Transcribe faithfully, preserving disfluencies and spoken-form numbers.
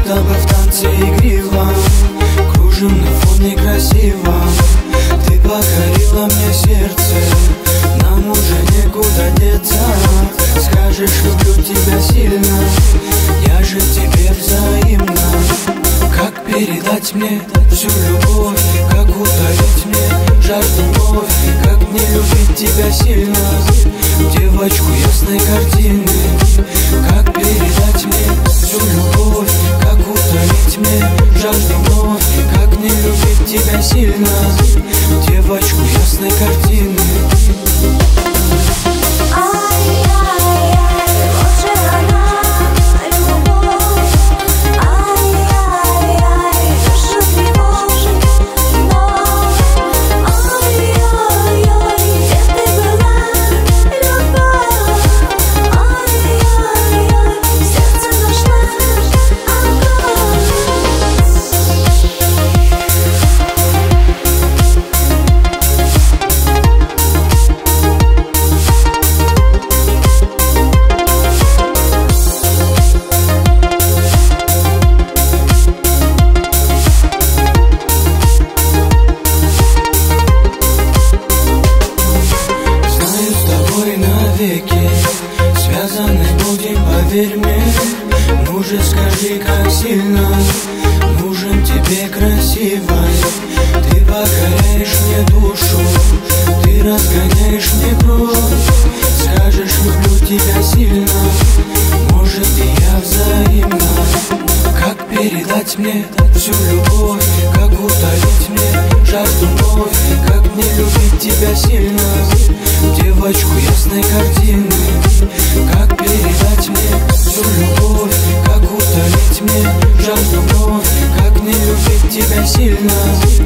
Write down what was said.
будто бы в танце игриво, кружим на фоне красивом. Ты покорила мне сердце, нам уже некуда деться. Скажешь, люблю тебя сильно, я же тебе взаимно. Как передать мне всю любовь, как утолить мне жажду вновь? Как мне любить тебя сильно, девочку ясной картины? Как передать мне всю любовь, как утолить мне жажду вновь? Как мне любить тебя сильно, девочку ясной картины? Связаны будем, поверь мне. Ну же скажи, как сильно нужен тебе красивой. Ты покоряешь мне душу, ты разгоняешь мне кровь. Скажешь, люблю тебя сильно, может и я взаимно. Как передать мне всю любовь, как утолить мне жажду вновь? Как мне любить тебя сильно, девочку ясной картины? Как передать мне всю любовь, как утолить мне жажду вновь? Как мне любить тебя сильно,